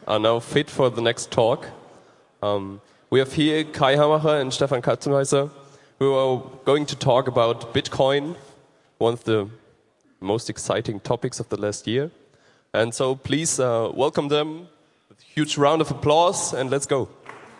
are now fit for the next talk. We have here Kai Hamacher and Stefan Katzenhäuser, who are going to talk about Bitcoin, one of the most exciting topics of the last year. And so please welcome them with a huge round of applause, and let's go.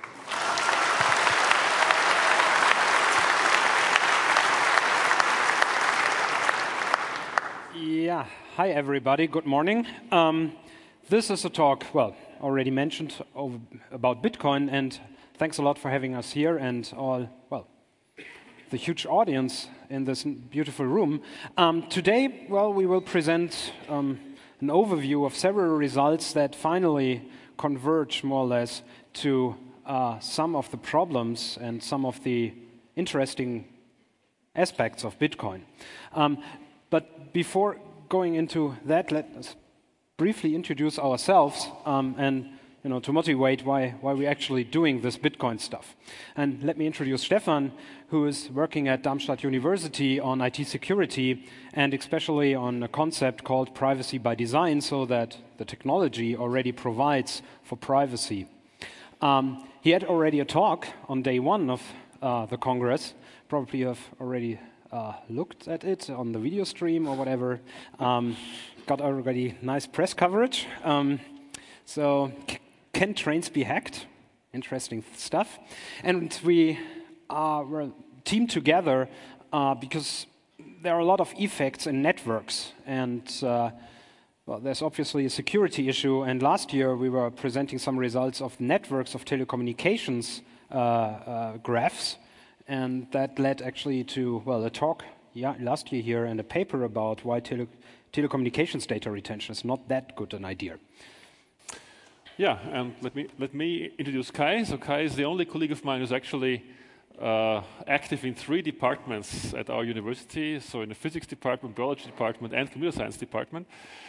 Yeah, hi everybody, good morning. This is a talk, well, already mentioned about Bitcoin, and thanks a lot for having us here and all, well, the huge audience in this beautiful room. Today, well, we will present an overview of several results that finally converge more or less to some of the problems and some of the interesting aspects of Bitcoin. But before going into that, let us briefly introduce ourselves and to motivate why we're actually doing this Bitcoin stuff. And let me introduce Stefan, who is working at Darmstadt University on IT security and especially on a concept called privacy by design, so that the technology already provides for privacy. He had already a talk on day one of the Congress. Probably you have already looked at it on the video stream or whatever. Got already nice press coverage. So can trains be hacked? Interesting stuff. And we were teamed together because there are a lot of effects in networks. And well, there's obviously a security issue. And last year we were presenting some results of networks of telecommunications graphs. And that led actually to, well, a talk last year here and a paper about why telecommunications data retention is not that good an idea. Yeah, and let me introduce Kai. So Kai is the only colleague of mine who's actually active in 3 departments at our university. So in the physics department, biology department, and computer science department.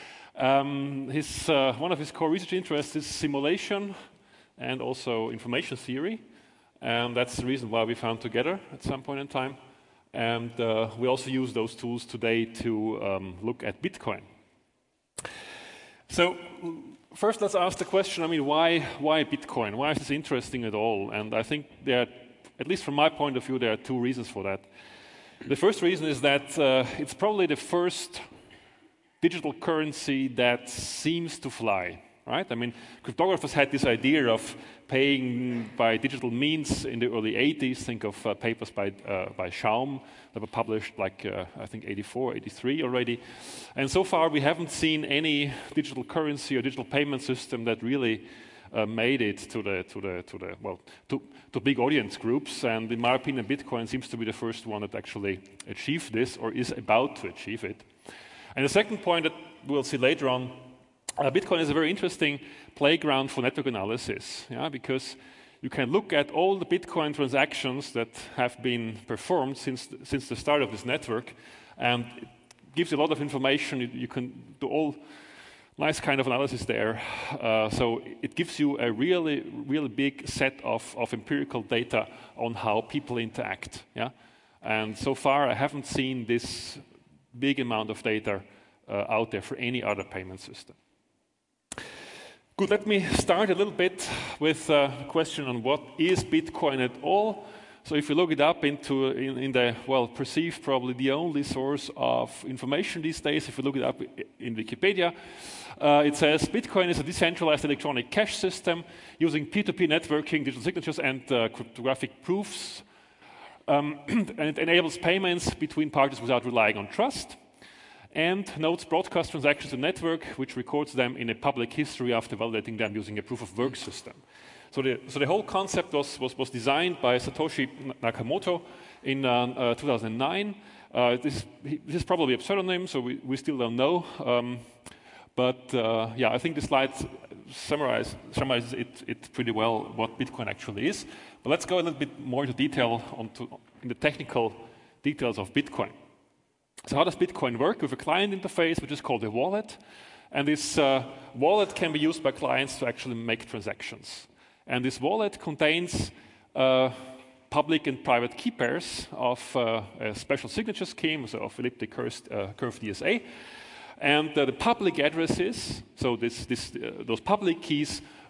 One of his core research interests is simulation and also information theory. And that's the reason why we found together at some point in time. And we also use those tools today to look at Bitcoin. So first, let's ask the question, I mean, why Bitcoin? Why is this interesting at all? And I think there, at least from my point of view, there are 2 reasons for that. The first reason is that it's probably the first digital currency that seems to fly. Right? I mean, cryptographers had this idea of paying by digital means in the early 80s. Think of papers by Schaum that were published like, I think, 84, 83 already. And so far, we haven't seen any digital currency or digital payment system that really made it to big audience groups. And in my opinion, Bitcoin seems to be the first one that actually achieved this or is about to achieve it. And the second point that we'll see later on, Bitcoin is a very interesting playground for network analysis, because you can look at all the Bitcoin transactions that have been performed since the start of this network, and it gives you a lot of information. You can do all nice kind of analysis there. So it gives you a really, really big set of empirical data on how people interact. And so far, I haven't seen this big amount of data out there for any other payment system. Good, let me start a little bit with a question on what is Bitcoin at all. So if you look it up in the, well, perceived probably the only source of information these days, if you look it up in Wikipedia, it says Bitcoin is a decentralized electronic cash system using peer-to-peer networking, digital signatures, and cryptographic proofs. And it enables payments between parties without relying on trust, and notes broadcast transactions to the network, which records them in a public history after validating them using a proof-of-work system. So the whole concept was designed by Satoshi Nakamoto in 2009. This is probably a pseudonym, so we still don't know. Yeah, I think the slide summarizes it pretty well what Bitcoin actually is. But let's go a little bit more into detail in the technical details of Bitcoin. So how does Bitcoin work? We have a client interface, which is called a wallet. And this wallet can be used by clients to actually make transactions. And this wallet contains public and private key pairs of a special signature scheme, so of elliptic curved DSA. And the public addresses, so those public keys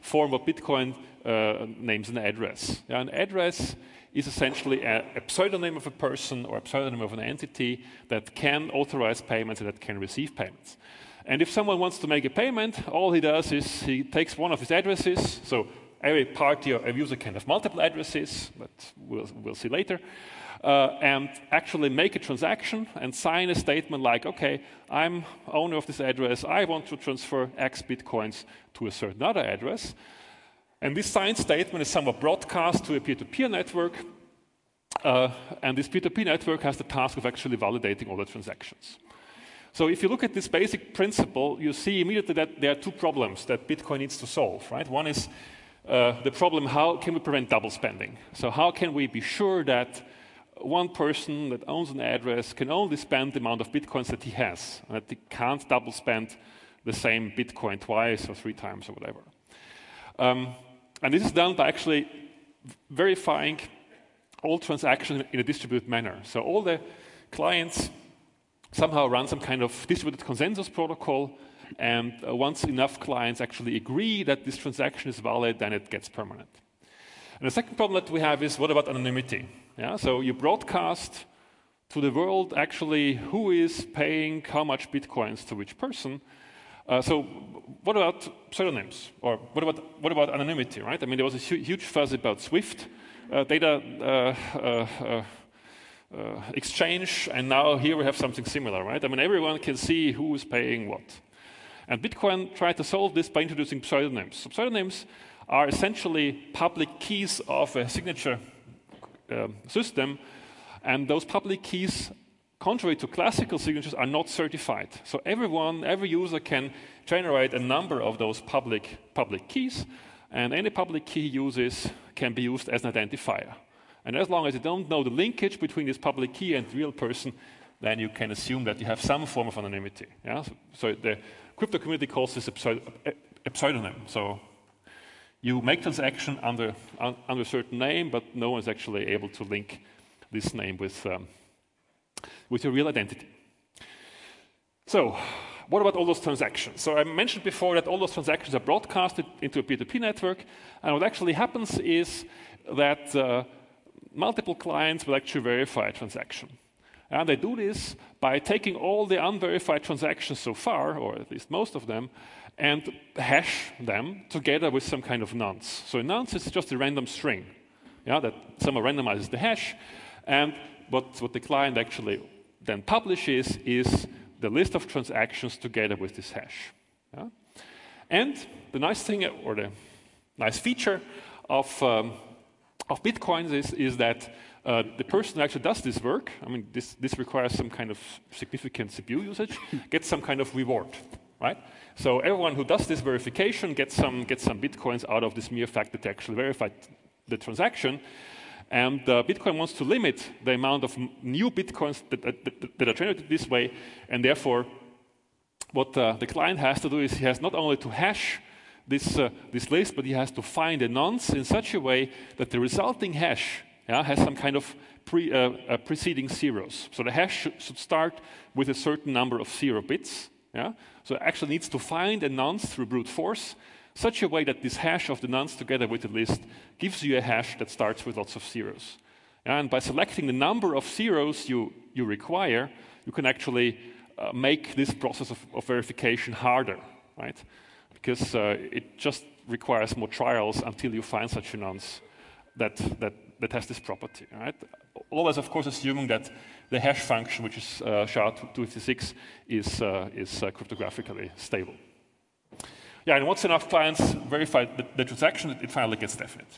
form of Bitcoin names an address. Yeah, an address is essentially a pseudonym of a person or a pseudonym of an entity that can authorize payments and that can receive payments. And if someone wants to make a payment, all he does is he takes one of his addresses. So every party or every user can have multiple addresses, but we'll see later. And actually make a transaction and sign a statement like, okay, I'm owner of this address, I want to transfer X Bitcoins to a certain other address. And this signed statement is somewhat broadcast to a peer-to-peer network, and this peer-to-peer network has the task of actually validating all the transactions. So if you look at this basic principle, you see immediately that there are two problems that Bitcoin needs to solve, right? One is the problem, how can we prevent double spending? So how can we be sure that one person that owns an address can only spend the amount of Bitcoins that he has, and that he can't double spend the same Bitcoin twice or 3 times or whatever. And this is done by actually verifying all transactions in a distributed manner. So all the clients somehow run some kind of distributed consensus protocol, and once enough clients actually agree that this transaction is valid, then it gets permanent. And the second problem that we have is, what about anonymity? Yeah, so you broadcast to the world actually who is paying how much Bitcoins to which person. So what about pseudonyms? Or what about anonymity, right? I mean, there was a huge fuss about SWIFT data exchange, and now here we have something similar, right? I mean, everyone can see who is paying what. And Bitcoin tried to solve this by introducing pseudonyms. So pseudonyms are essentially public keys of a signature system, and those public keys, contrary to classical signatures, are not certified. So every user can generate a number of those public keys, and any public key uses can be used as an identifier. And as long as you don't know the linkage between this public key and the real person, then you can assume that you have some form of anonymity. Yeah? So the crypto community calls this a pseudonym. So you make transaction under a certain name, but no one is actually able to link this name with your real identity. So what about all those transactions? So I mentioned before that all those transactions are broadcasted into a peer-to-peer network, and what actually happens is that multiple clients will actually verify a transaction. And they do this by taking all the unverified transactions so far, or at least most of them, and hash them together with some kind of nonce. So a nonce is just a random string, yeah, that someone randomizes the hash, and what the client actually then publishes is the list of transactions together with this hash. Yeah? And the nice thing, or the nice feature of Bitcoins is that the person who actually does this work, I mean, this requires some kind of significant CPU usage, gets some kind of reward, right? So everyone who does this verification gets some Bitcoins out of this mere fact that they actually verified the transaction. And Bitcoin wants to limit the amount of new Bitcoins that are generated this way, and therefore what the client has to do is he has not only to hash this list, but he has to find a nonce in such a way that the resulting hash has some kind of preceding zeros. So the hash should start with a certain number of 0 bits. Yeah? So it actually needs to find a nonce through brute force, such a way that this hash of the nonce together with the list gives you a hash that starts with lots of zeros. And by selecting the number of zeros you require, you can actually make this process of verification harder, right? Because it just requires more trials until you find such a nonce that has this property, right? Always, of course, assuming that the hash function, which is SHA-256, is cryptographically stable. Yeah, and once enough clients verify the transaction, it finally gets definite.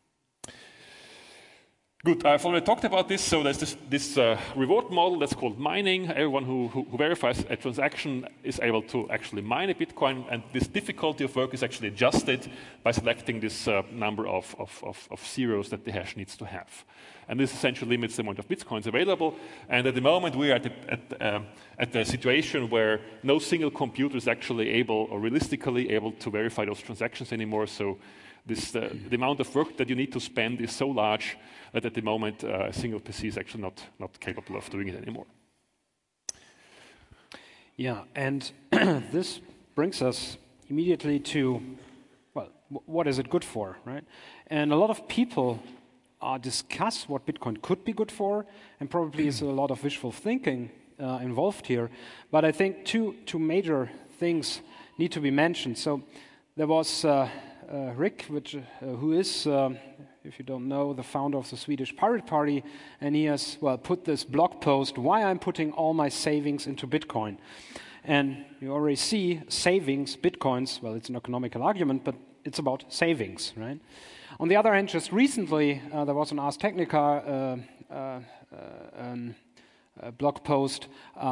Good, I've already talked about this. So there's this reward model that's called mining. Everyone who verifies a transaction is able to actually mine a Bitcoin, and this difficulty of work is actually adjusted by selecting this number of zeros that the hash needs to have. And this essentially limits the amount of Bitcoins available. And at the moment, we are at the situation where no single computer is actually able or realistically able to verify those transactions anymore. So the amount of work that you need to spend is so large that at the moment a single PC is actually not capable of doing it anymore. Yeah, and this brings us immediately to, well, what is it good for, right? And a lot of people discuss what Bitcoin could be good for, and probably is a lot of wishful thinking involved here. But I think two major things need to be mentioned. So there was Rick, who is, if you don't know, the founder of the Swedish Pirate Party, and he has put this blog post, why I'm putting all my savings into Bitcoin. And you already see savings, Bitcoins, well, it's an economical argument, but it's about savings, right? On the other hand, just recently, there was an Ars Technica blog post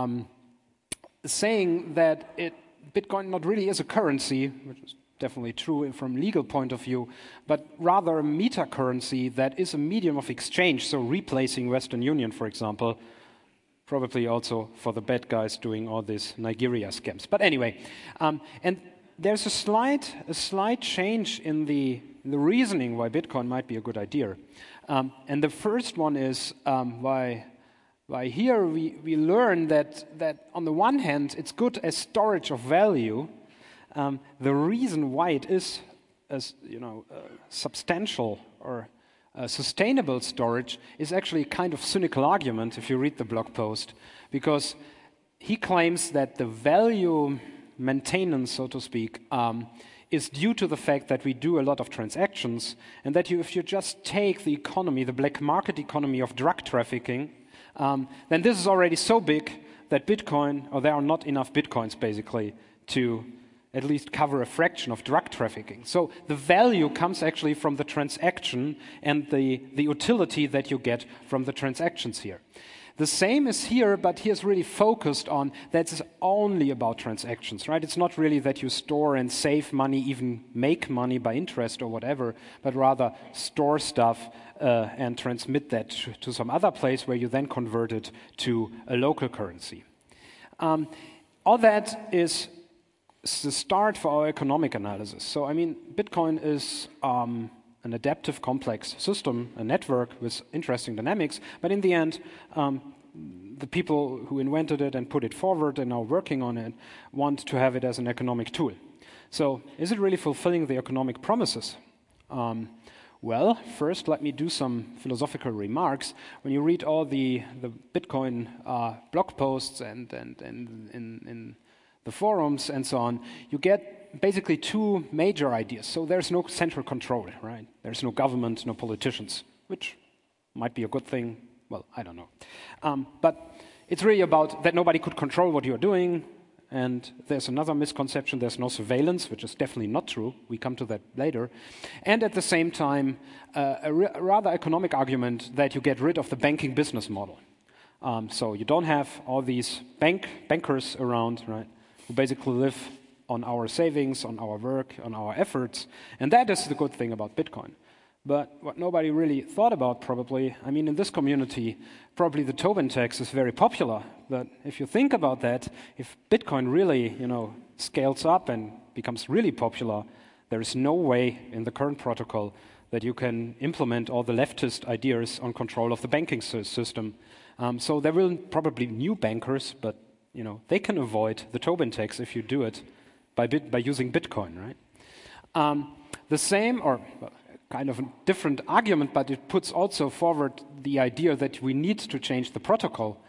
saying that Bitcoin not really is a currency, which is definitely true from a legal point of view, but rather a meta-currency that is a medium of exchange, so replacing Western Union, for example, probably also for the bad guys doing all these Nigeria scams. But anyway, and there's a slight change in the reasoning why Bitcoin might be a good idea. And the first one is why here we learn that on the one hand, it's good as storage of value. The reason why it is as substantial or sustainable storage is actually a kind of cynical argument if you read the blog post, because he claims that the value maintenance, so to speak, is due to the fact that we do a lot of transactions, and that if you just take the economy, the black market economy of drug trafficking, then this is already so big that Bitcoin, or there are not enough Bitcoins basically to at least cover a fraction of drug trafficking. So the value comes actually from the transaction and the utility that you get from the transactions here. The same is here, but here's really focused on that's only about transactions, right? It's not really that you store and save money, even make money by interest or whatever, but rather store stuff and transmit that to some other place where you then convert it to a local currency. All that is the start for our economic analysis. So, I mean, Bitcoin is an adaptive, complex system, a network with interesting dynamics, but in the end, the people who invented it and put it forward and are working on it want to have it as an economic tool. So, is it really fulfilling the economic promises? Well, first, let me do some philosophical remarks. When you read all the Bitcoin blog posts and in the forums and so on, you get basically two major ideas. So there's no central control, right? There's no government, no politicians, which might be a good thing. Well, I don't know. But it's really about that nobody could control what you're doing. And there's another misconception, there's no surveillance, which is definitely not true. We come to that later. And at the same time, a rather economic argument that you get rid of the banking business model. So you don't have all these bankers around, right, who basically live on our savings, on our work, on our efforts. And that is the good thing about Bitcoin. But what nobody really thought about probably, I mean, in this community, probably the Tobin tax is very popular. But if you think about that, if Bitcoin really, scales up and becomes really popular, there is no way in the current protocol that you can implement all the leftist ideas on control of the banking system. So there will probably be new bankers, but they can avoid the Tobin tax if you do it by using Bitcoin, right? The same, or kind of a different argument, but it puts also forward the idea that we need to change the protocol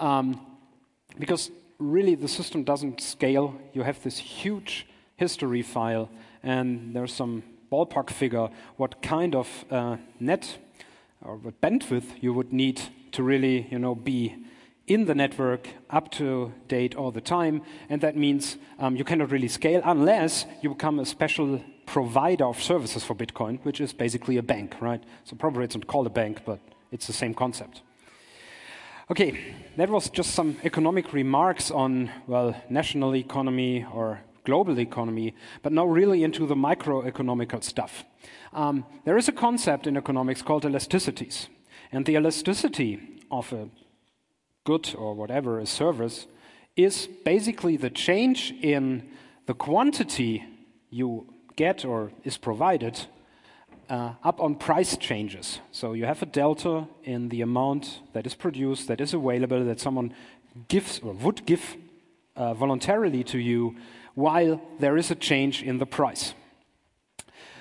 because really the system doesn't scale. You have this huge history file, and there's some ballpark figure what kind of net or what bandwidth you would need to really, be in the network, up to date all the time, and that means you cannot really scale unless you become a special provider of services for Bitcoin, which is basically a bank, right? So probably it's not called a bank, but it's the same concept. Okay, that was just some economic remarks on, national economy or global economy, but now really into the microeconomical stuff. There is a concept in economics called elasticities, and the elasticity of a good or whatever, a service, is basically the change in the quantity you get or is provided up on price changes. So you have a delta in the amount that is produced, that is available, that someone gives or would give voluntarily to you, while there is a change in the price.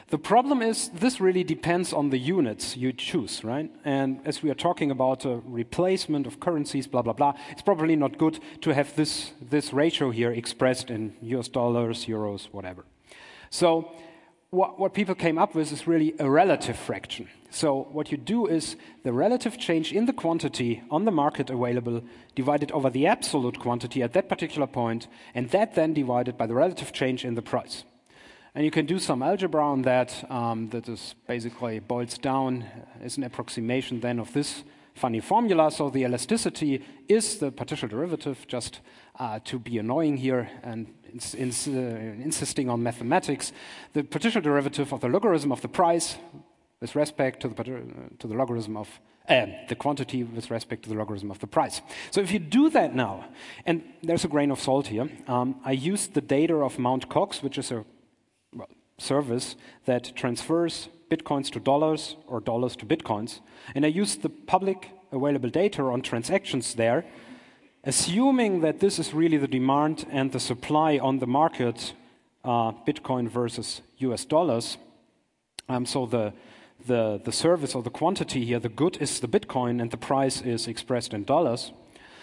The problem is this really depends on the units you choose, right? And as we are talking about a replacement of currencies, blah, blah, blah, it's probably not good to have this ratio here expressed in US dollars, euros, whatever. So what people came up with is really a relative fraction. So what you do is the relative change in the quantity on the market available divided over the absolute quantity at that particular point, and that then divided by the relative change in the price. And you can do some algebra on that. That is basically boils down as an approximation then of this funny formula. So the elasticity is the partial derivative, just to be annoying here and insisting on mathematics. The partial derivative of the logarithm of the price with respect to the logarithm of the quantity with respect to the logarithm of the price. So if you do that now, and there's a grain of salt here, I used the data of Mt. Gox, which is a service that transfers bitcoins to dollars or dollars to bitcoins. And I used the public available data on transactions there, assuming that this is really the demand and the supply on the market, Bitcoin versus US dollars. So the service or the quantity here, the good is the Bitcoin and the price is expressed in dollars.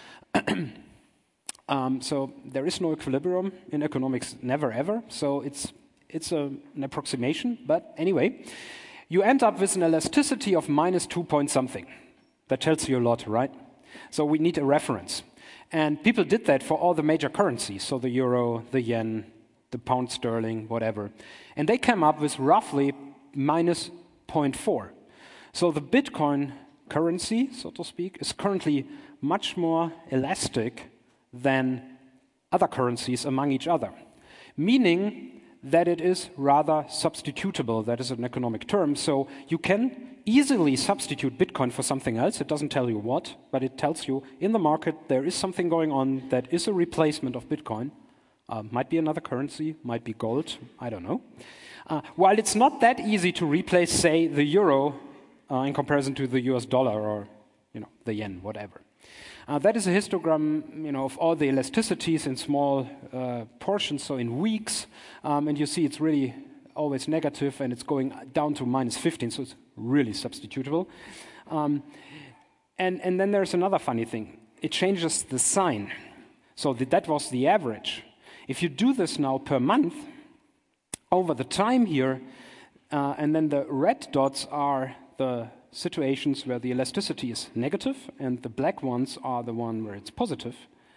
So there is no equilibrium in economics, never ever. So it's an approximation, but anyway, you end up with an elasticity of minus 2 point something. That tells you a lot, right? So we need a reference. And people did that for all the major currencies, so the euro, the yen, the pound sterling, whatever. And they came up with roughly minus 0.4. So the Bitcoin currency, so to speak, is currently much more elastic than other currencies among each other, meaning that it is rather substitutable. That is an economic term. So you can easily substitute Bitcoin for something else. It doesn't tell you what, but it tells you in the market there is something going on that is a replacement of Bitcoin. Might be another currency, might be gold, I don't know. While it's not that easy to replace, say, the euro in comparison to the US dollar or the yen, whatever. That is a histogram of all the elasticities in small portions, so in weeks. And you see it's really always negative, and it's going down to minus 15, so it's really substitutable. And then there's another funny thing. It changes the sign. So that was the average. If you do this now per month, over the time here, and then the red dots are the situations where the elasticity is negative, and the black ones are the one where it's positive,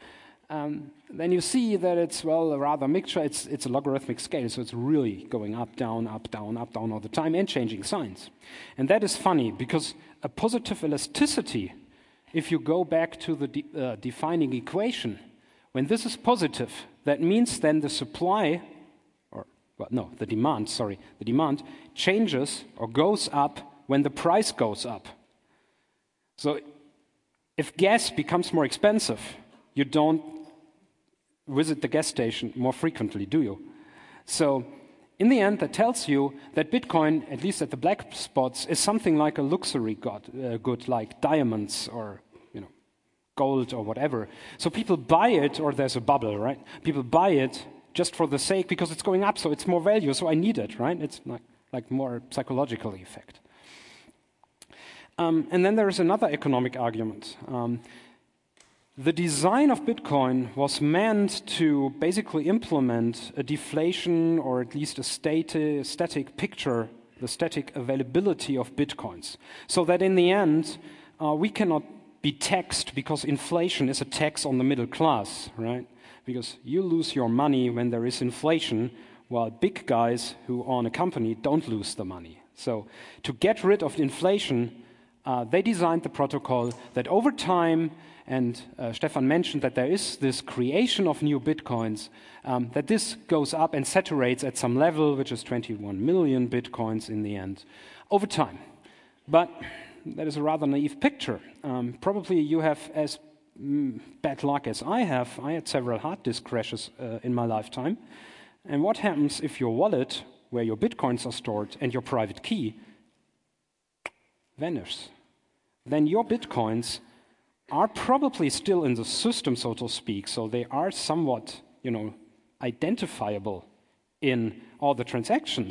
then you see that it's, well, a rather mixture. It's a logarithmic scale, so it's really going up, down, up, down all the time, and changing signs. And that is funny, because a positive elasticity, if you go back to the defining equation, when this is positive, that means then the supply, the demand changes or goes up when the price goes up. So if gas becomes more expensive, you don't visit the gas station more frequently, do you? So in the end, that tells you that Bitcoin, at least at the black spots, is something like a luxury good like diamonds or gold or whatever. So people buy it, or there's a bubble, right? People buy it just for the sake, because it's going up, so it's more value, so I need it, right? It's like more psychological effect. And then there is another economic argument. The design of Bitcoin was meant to basically implement a deflation, or at least a static picture, the static availability of Bitcoins, so that in the end, we cannot be taxed, because inflation is a tax on the middle class, right? Because you lose your money when there is inflation, while big guys who own a company don't lose the money. So to get rid of inflation, they designed the protocol that over time, and Stefan mentioned that there is this creation of new Bitcoins, that this goes up and saturates at some level, which is 21 million Bitcoins in the end, over time. But that is a rather naive picture. Probably you have as bad luck as I have. I had several hard disk crashes in my lifetime. And what happens if your wallet, where your Bitcoins are stored, and your private key vanishes? Then your Bitcoins are probably still in the system, so to speak, so they are somewhat, identifiable in all the transactions.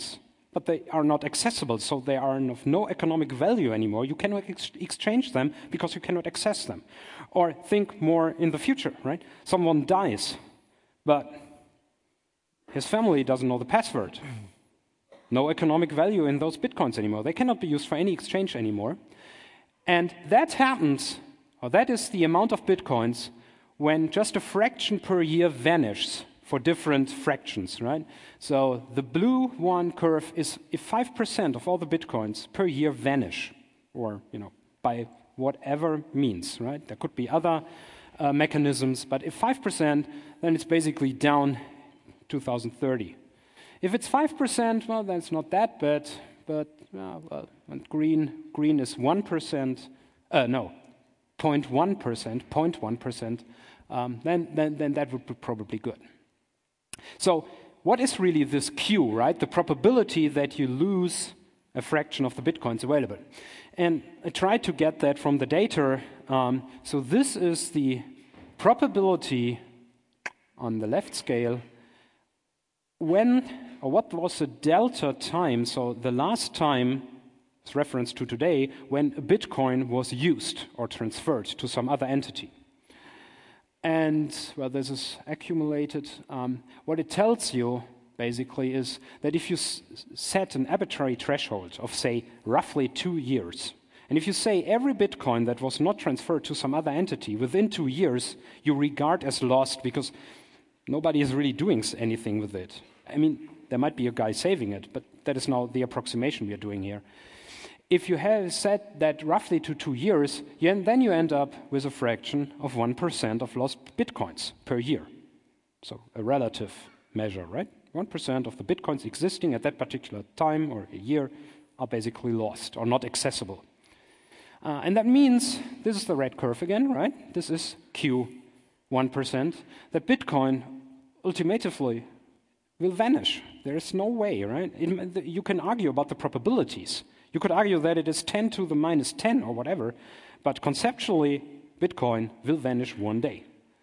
but they are not accessible, so they are of no economic value anymore. You cannot exchange them because you cannot access them. Or think more in the future, right? Someone dies, but his family doesn't know the password. No economic value in those bitcoins anymore. They cannot be used for any exchange anymore. And that happens, or that is the amount of bitcoins when just a fraction per year vanishes for different fractions, right? So the blue one curve is if 5% of all the bitcoins per year vanish, or by whatever means, right? There could be other mechanisms, but if 5%, then it's basically down 2030. If it's 5%, well, then it's not that bad, but and green is 1%, no, 0.1%, then that would be probably good. So what is really this Q, right? The probability that you lose a fraction of the bitcoins available. And I tried to get that from the data. So this is the probability on the left scale what was the delta time, so the last time, it's reference to today, when a bitcoin was used or transferred to some other entity. And, well, this is accumulated. What it tells you, basically, is that if you set an arbitrary threshold of, say, roughly 2 years, and if you say every bitcoin that was not transferred to some other entity within 2 years, you regard as lost because nobody is really doing anything with it. I mean, there might be a guy saving it, but that is now the approximation we are doing here. If you have set that roughly to 2 years, then you end up with a fraction of 1% of lost bitcoins per year. So a relative measure, right? 1% of the bitcoins existing at that particular time or a year are basically lost or not accessible. And that means, this is the red curve again, right? This is Q, 1%, that Bitcoin ultimately will vanish. There is no way, right? You can argue about the probabilities. You could argue that it is 10 to the minus 10 or whatever, but conceptually, Bitcoin will vanish one day.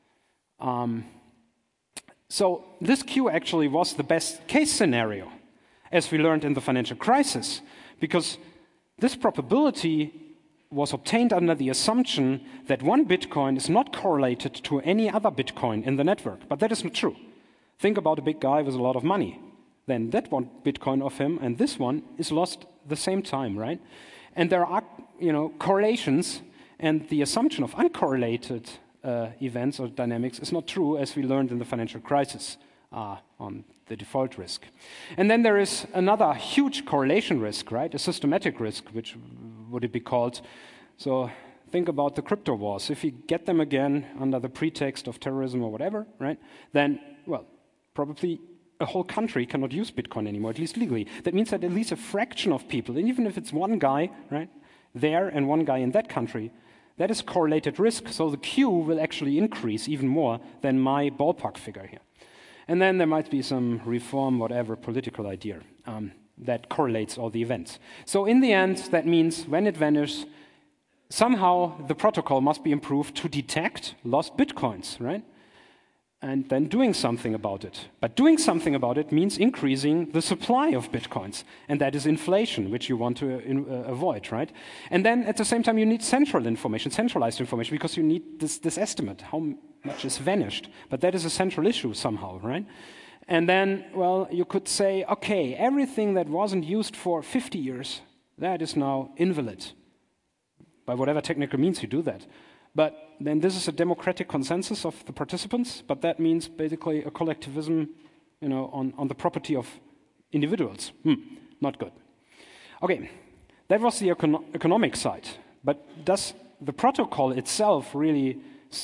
So this Q actually was the best case scenario, as we learned in the financial crisis, because this probability was obtained under the assumption that one Bitcoin is not correlated to any other Bitcoin in the network, but that is not true. Think about a big guy with a lot of money. Then that one Bitcoin of him and this one is lost the same time, right? And there are, correlations, and the assumption of uncorrelated events or dynamics is not true, as we learned in the financial crisis on the default risk. And then there is another huge correlation risk, right? A systematic risk, which would it be called? So think about the crypto wars. If you get them again under the pretext of terrorism or whatever, right? Then, well, probably a whole country cannot use Bitcoin anymore, at least legally. That means that at least a fraction of people, and even if it's one guy, right, there and one guy in that country, that is correlated risk. So the Q will actually increase even more than my ballpark figure here. And then there might be some reform, whatever, political idea that correlates all the events. So in the end, that means when it vanishes, somehow the protocol must be improved to detect lost Bitcoins, right? And then doing something about it. But doing something about it means increasing the supply of Bitcoins. And that is inflation, which you want to avoid, right? And then at the same time, you need centralized information, because you need this estimate, how much is vanished. But that is a central issue somehow, right? And then, well, you could say, okay, everything that wasn't used for 50 years, that is now invalid. By whatever technical means you do that. But then this is a democratic consensus of the participants, but that means basically a collectivism, on the property of individuals. Not good. Okay, that was the economic side. But does the protocol itself really,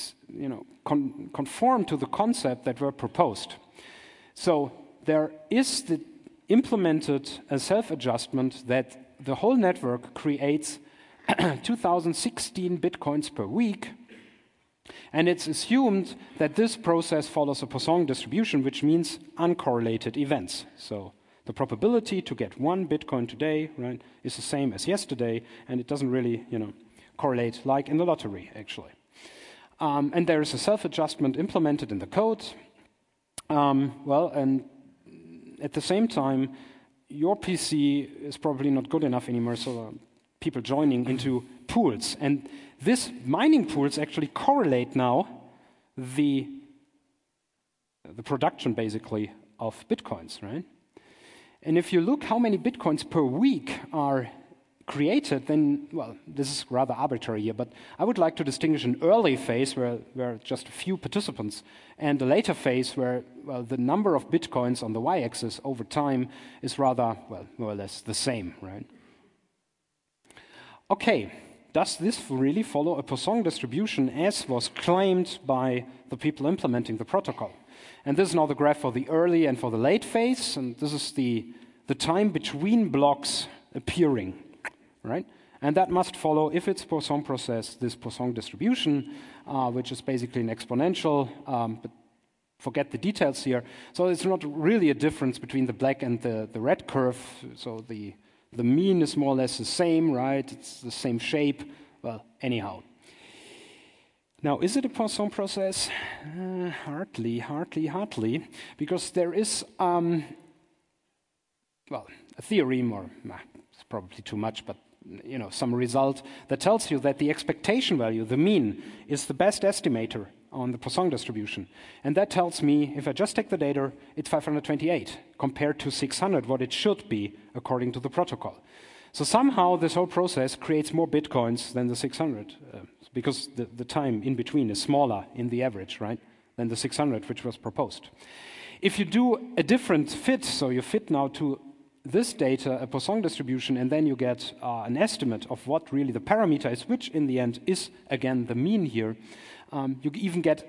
conform to the concept that were proposed? So there is implemented a self-adjustment that the whole network creates 2016 Bitcoins per week, and it's assumed that this process follows a Poisson distribution, which means uncorrelated events. So the probability to get one Bitcoin today, right, is the same as yesterday, and it doesn't really, correlate like in the lottery, actually. And there is a self-adjustment implemented in the code. And at the same time, your PC is probably not good enough anymore, so people joining into pools. And these mining pools actually correlate now the production, basically, of Bitcoins, right? And if you look how many Bitcoins per week are created, then, well, this is rather arbitrary here, but I would like to distinguish an early phase where just a few participants and a later phase where, well, the number of Bitcoins on the y-axis over time is rather, well, more or less the same, right? Okay, does this really follow a Poisson distribution as was claimed by the people implementing the protocol? And this is now the graph for the early and for the late phase, and this is the time between blocks appearing, right? And that must follow, if it's Poisson process, this Poisson distribution, which is basically an exponential, but forget the details here. So it's not really a difference between the black and the red curve. So the mean is more or less the same, right? It's the same shape. Well, anyhow. Now, is it a Poisson process? Hardly, because there is, well, a theorem, or it's probably too much, but you know, some result that tells you that the expectation value, the mean, is the best estimator on the Poisson distribution. And that tells me, if I just take the data, it's 528 compared to 600, what it should be according to the protocol. So somehow this whole process creates more Bitcoins than the 600, because the time in between is smaller in the average, right, than the 600 which was proposed. If you do a different fit, so you fit now to this data, a Poisson distribution, and then you get an estimate of what really the parameter is, which in the end is, again, the mean here, you even get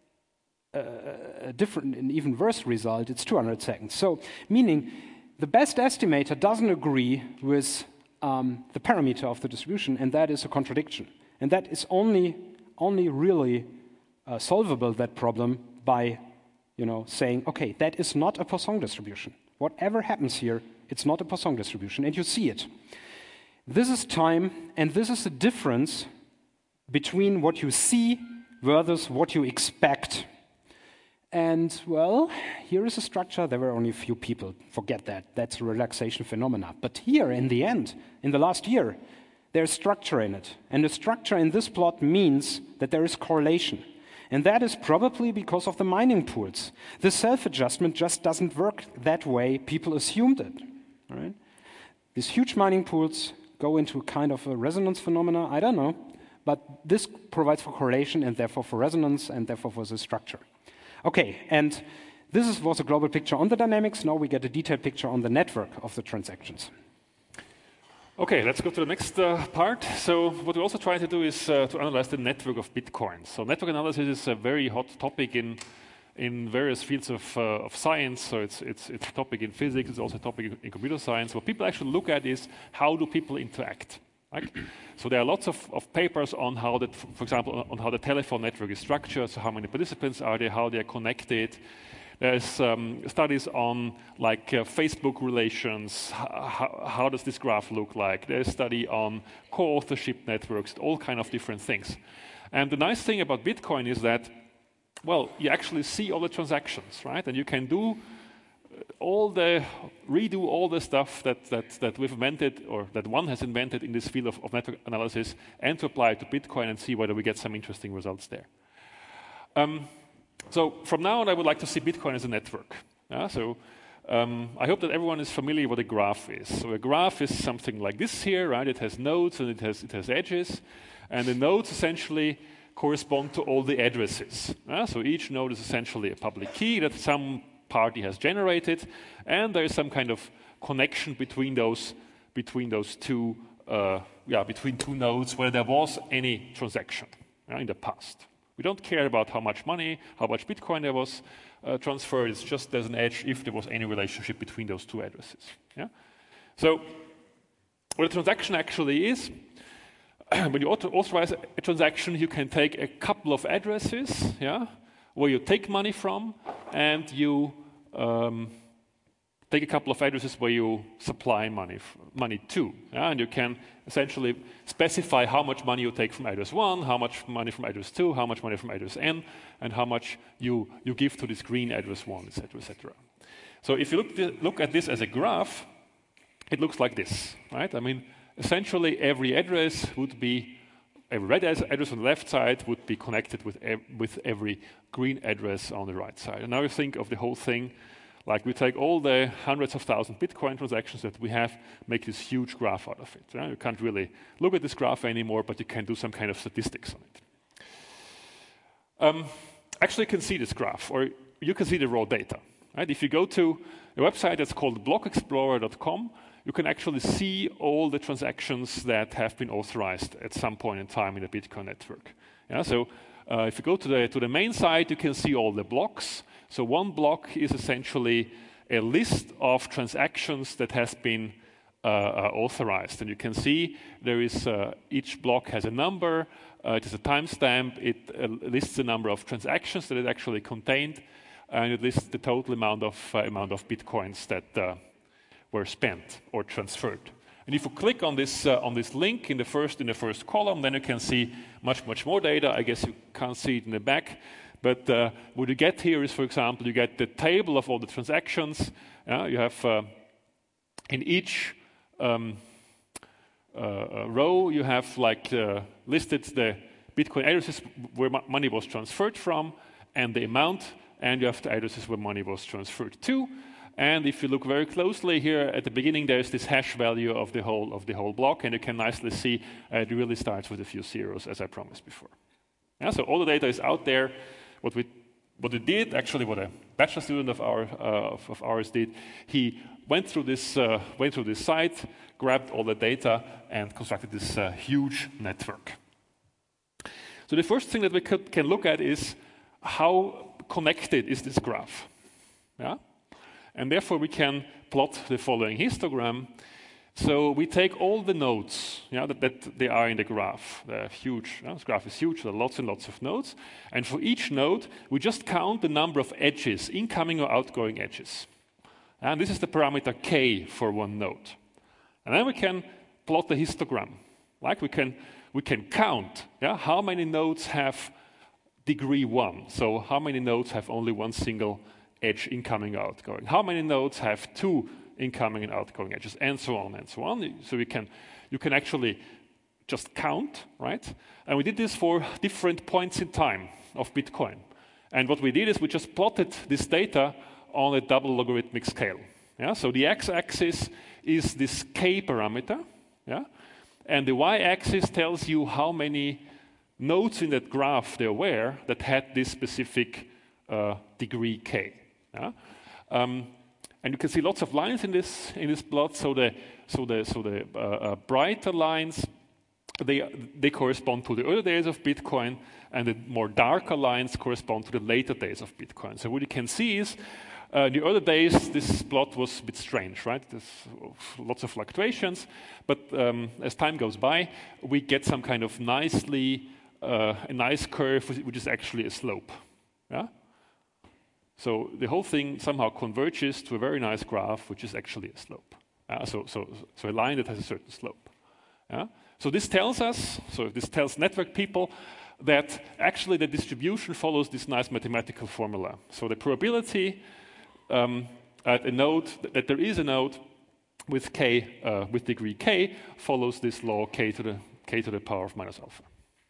a different, an even worse result. It's 200 seconds. So, meaning the best estimator doesn't agree with the parameter of the distribution, and that is a contradiction. And that is only really solvable, that problem, by saying, okay, that is not a Poisson distribution. Whatever happens here, it's not a Poisson distribution, and you see it. This is time, and this is the difference between what you see versus what you expect. And, well, here is a structure. There were only a few people. Forget that. That's a relaxation phenomena. But here, in the end, in the last year, there's structure in it. And the structure in this plot means that there is correlation. And that is probably because of the mining pools. The self-adjustment just doesn't work that way people assumed it. Right? These huge mining pools go into kind of a resonance phenomena, I don't know, but this provides for correlation and therefore for resonance and therefore for the structure. Okay, and this was a global picture on the dynamics. Now we get a detailed picture on the network of the transactions. Okay, let's go to the next part. So what we're also trying to do is to analyze the network of Bitcoins. So network analysis is a very hot topic in various fields of science. So it's a topic in physics, it's also a topic in computer science. What people actually look at is how do people interact. Right? So there are lots of papers on how that, for example, on how the telephone network is structured, so how many participants are there, how they are connected. There's studies on like Facebook relations, how does this graph look like. There's a study on co-authorship networks, all kind of different things. And the nice thing about Bitcoin is that, well, you actually see all the transactions, right? And you can do redo all the stuff that we've invented, or that one has invented in this field of network analysis, and to apply it to Bitcoin and see whether we get some interesting results there. So from now on, I would like to see Bitcoin as a network. So I hope that everyone is familiar what a graph is. So a graph is something like this here, right? It has nodes and it has edges, and the nodes essentially correspond to all the addresses. So each node is essentially a public key that some party has generated, and there is some kind of connection between those two nodes where there was any transaction in the past. We don't care about how much money, how much Bitcoin there was transferred. It's just there's an edge if there was any relationship between those two addresses. Yeah? So what a transaction actually is, when you authorize a transaction, you can take a couple of addresses, where you take money from, and you take a couple of addresses where you supply money to. And you can essentially specify how much money you take from address 1, how much money from address 2, how much money from address n, and how much you give to this green address 1, etc., etc. So if you look at this as a graph, it looks like this, right? I mean, essentially every address would be, every red address on the left side would be connected with every green address on the right side. And now you think of the whole thing, like we take all the hundreds of thousands Bitcoin transactions that we have, make this huge graph out of it. Yeah? You can't really look at this graph anymore, but you can do some kind of statistics on it. Actually, you can see this graph, or you can see the raw data. Right? If you go to a website that's called blockexplorer.com, you can actually see all the transactions that have been authorized at some point in time in the Bitcoin network. Yeah, so if you go to the main site, you can see all the blocks. So one block is essentially a list of transactions that has been authorized. And you can see there is, each block has a number, it is a timestamp, it lists the number of transactions that it actually contained, and it lists the total amount of Bitcoins that were spent or transferred. And if you click on this link in the first column, then you can see much more data. I guess you can't see it in the back, but what you get here is, for example, you get the table of all the transactions. You have in each row you have like listed the Bitcoin addresses where money was transferred from and the amount, and you have the addresses where money was transferred to. And if you look very closely here at the beginning, there's this hash value of the whole block, and you can nicely see it really starts with a few zeros, as I promised before. Yeah, so all the data is out there. What we did, actually, what a bachelor student of ours did, he went through this site, grabbed all the data, and constructed this huge network. So the first thing that we can look at is how connected is this graph. Yeah? And therefore, we can plot the following histogram. So we take all the nodes that they are in the graph. They're huge. This graph is huge. There are lots and lots of nodes. And for each node, we just count the number of edges, incoming or outgoing edges. And this is the parameter k for one node. And then we can plot the histogram. Like we can count how many nodes have degree 1. So how many nodes have only one single edge incoming, outgoing? How many nodes have 2 incoming and outgoing edges, and so on and so on. So you can actually just count, right? And we did this for different points in time of Bitcoin. And what we did is we just plotted this data on a double logarithmic scale. Yeah? So the x-axis is this k parameter, and the y-axis tells you how many nodes in that graph there were that had this specific degree k. Yeah? And you can see lots of lines in this plot. So the brighter lines, they correspond to the early days of Bitcoin, and the more darker lines correspond to the later days of Bitcoin. So what you can see is, in the early days, this plot was a bit strange, right? There's lots of fluctuations, but as time goes by, we get some kind of a nice curve, which is actually a slope. Yeah? So the whole thing somehow converges to a very nice graph, which is actually a slope. So a line that has a certain slope. Yeah? So this tells us, this tells network people that actually the distribution follows this nice mathematical formula. So the probability at a node, that there is a node with k, with degree k, follows this law k to the power of minus alpha.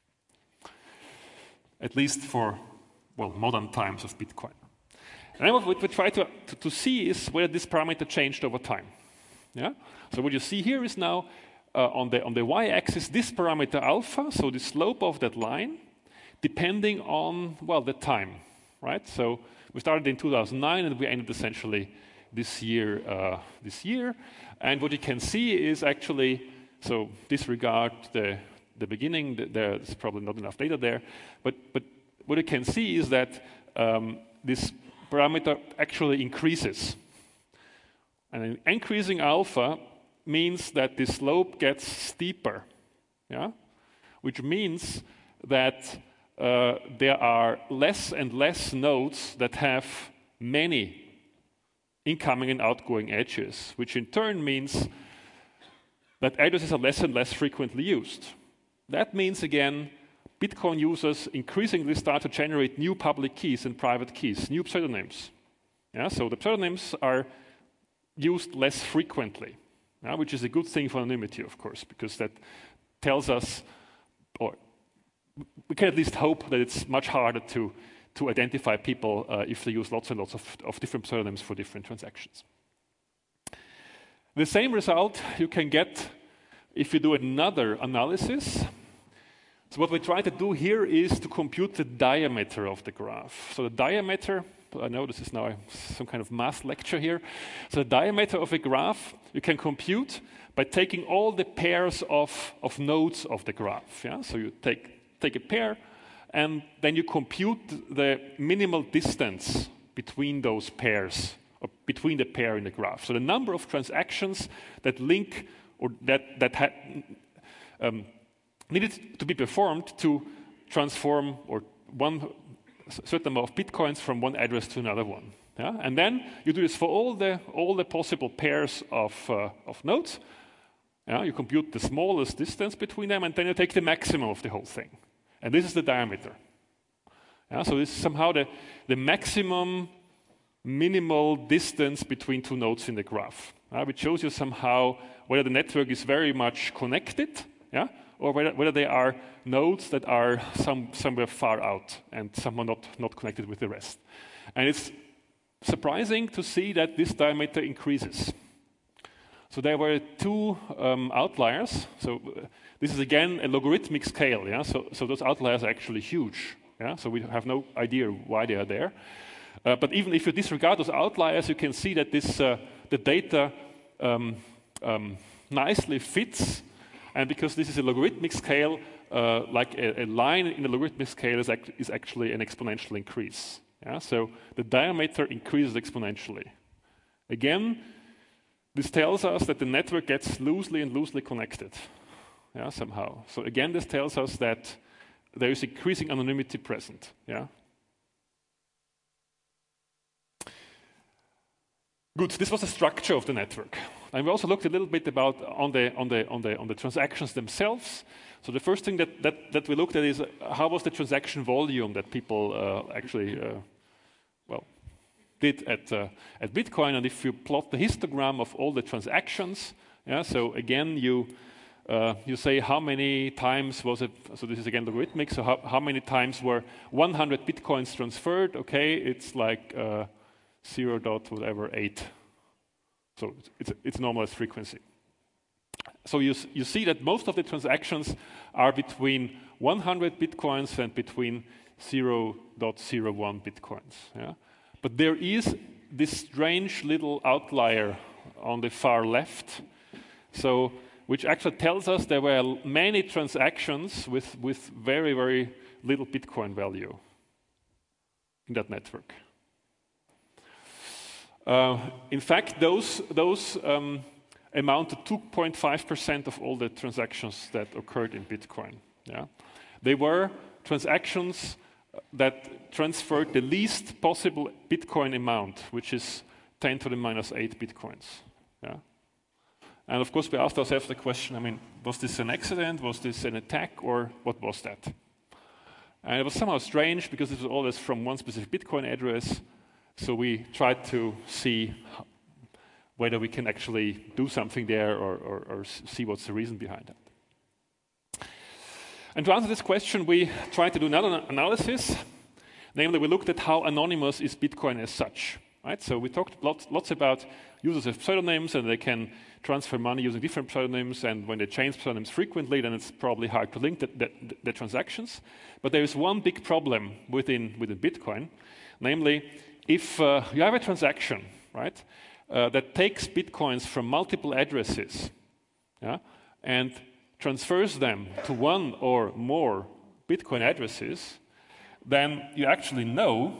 At least for, modern times of Bitcoin. And then what we try to see is whether this parameter changed over time. Yeah? So what you see here is now on the y-axis, this parameter alpha, so the slope of that line, depending on, the time, right? So we started in 2009 and we ended essentially this year. And what you can see is actually, so disregard the beginning, there's probably not enough data there, but what you can see is that this parameter actually increases. And an increasing alpha means that the slope gets steeper, which means that there are less and less nodes that have many incoming and outgoing edges, which in turn means that addresses are less and less frequently used. That means, again, Bitcoin users increasingly start to generate new public keys and private keys, new pseudonyms. So the pseudonyms are used less frequently. which is a good thing for anonymity, of course, because that tells us, or we can at least hope that it's much harder to identify people if they use lots and lots of different pseudonyms for different transactions. The same result you can get if you do another analysis. So what we try to do here is to compute the diameter of the graph. So the diameter, I know this is now some kind of math lecture here. So the diameter of a graph you can compute by taking all the pairs of nodes of the graph. Yeah? So you take a pair, and then you compute the minimal distance between those pairs, or between the pair in the graph. So the number of transactions that link, or that needed to be performed to transform or one certain amount of bitcoins from one address to another one. Yeah? And then you do this for all the possible pairs of nodes. Yeah? You compute the smallest distance between them, and then you take the maximum of the whole thing. And this is the diameter. Yeah? So this is somehow the maximum minimal distance between two nodes in the graph, which shows you somehow whether the network is very much connected, yeah? Or whether they are nodes that are somewhere far out and somehow not connected with the rest. And it's surprising to see that this diameter increases. So there were two outliers. So this is again a logarithmic scale. Yeah? So those outliers are actually huge. Yeah? So we have no idea why they are there. But even if you disregard those outliers, you can see that the data nicely fits. And because this is a logarithmic scale, like a line in a logarithmic scale is actually an exponential increase. Yeah? So the diameter increases exponentially. Again, this tells us that the network gets loosely and loosely connected, yeah, somehow. So again, this tells us that there is increasing anonymity present. Yeah? Good. This was the structure of the network. And we also looked a little bit about on the transactions themselves. So the first thing that we looked at is how was the transaction volume that people actually did at Bitcoin. And if you plot the histogram of all the transactions, yeah. So again, you say how many times was it. So this is again logarithmic. So how many times were 100 bitcoins transferred? Okay, it's like 0.8. So it's normalized frequency. So you see that most of the transactions are between 100 bitcoins and between 0.01 bitcoins. Yeah? But there is this strange little outlier on the far left, so which actually tells us there were many transactions with very, very little Bitcoin value in that network. In fact, those amount to 2.5% of all the transactions that occurred in Bitcoin. Yeah? They were transactions that transferred the least possible Bitcoin amount, which is 10 to the minus 8 Bitcoins. Yeah? And of course, we asked ourselves the question, I mean, was this an accident? Was this an attack? Or what was that? And it was somehow strange because it was always from one specific Bitcoin address. So we tried to see whether we can actually do something there or see what's the reason behind that. And to answer this question, we tried to do another analysis. Namely, we looked at how anonymous is Bitcoin as such. Right? So we talked lots about users of pseudonyms, and they can transfer money using different pseudonyms, and when they change pseudonyms frequently, then it's probably hard to link the transactions. But there is one big problem within Bitcoin. Namely, if you have a transaction, right, that takes bitcoins from multiple addresses, yeah, and transfers them to one or more Bitcoin addresses, then you actually know